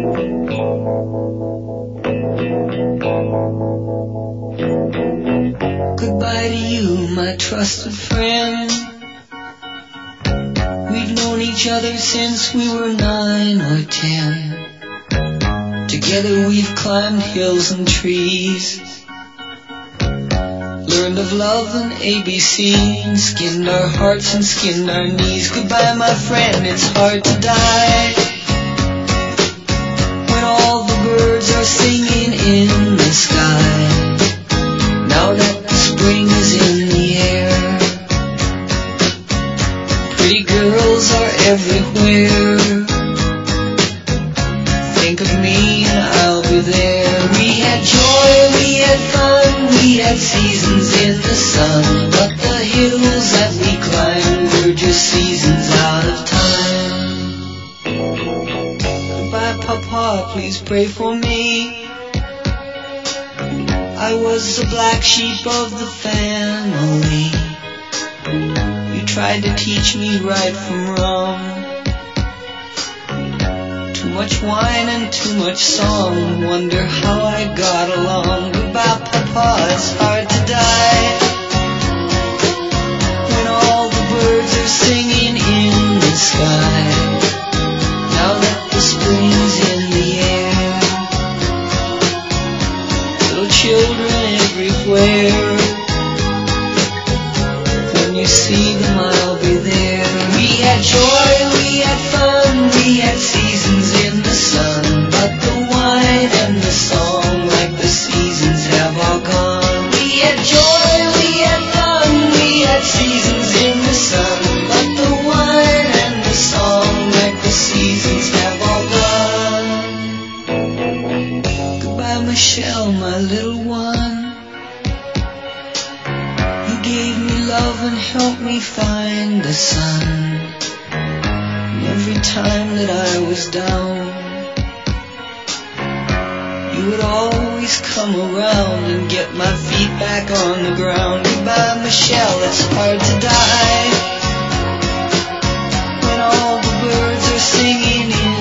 Goodbye to you, my trusted friend. We've known each other since we were 9 or 10. Together we've climbed hills and trees, learned of love and ABC, and skinned our hearts and skinned our knees. Goodbye, my friend, it's hard to die when all the birds are singing in the sky. Now that the spring is in the air, pretty girls are everywhere. Think of me and I'll be there. We had joy, we had fun, we had seasons in the sun, but the hills that we climbed were just seasons out of time. Goodbye, Papa, please pray for me. I was the black sheep of the family. You tried to teach me right from wrong. Too much wine and too much song, wonder how I got along. Goodbye, Papa, it's hard to die when all the birds are singing in the sky. Now that the spring's in the air, little children everywhere. When you see them, I'll be there. We had joy, we had fun, we had seasons in the sun, but the wine and the song, like the seasons, have all gone. We had joy, we had fun, we had seasons in the sun, but the wine and the song, like the seasons, have all gone. Goodbye, Michelle, my little one. You gave me love and helped me find the sun. And every time that I was down, you would always come around and get my feet back on the ground. Goodbye, Michelle, it's hard to die when all the birds are singing in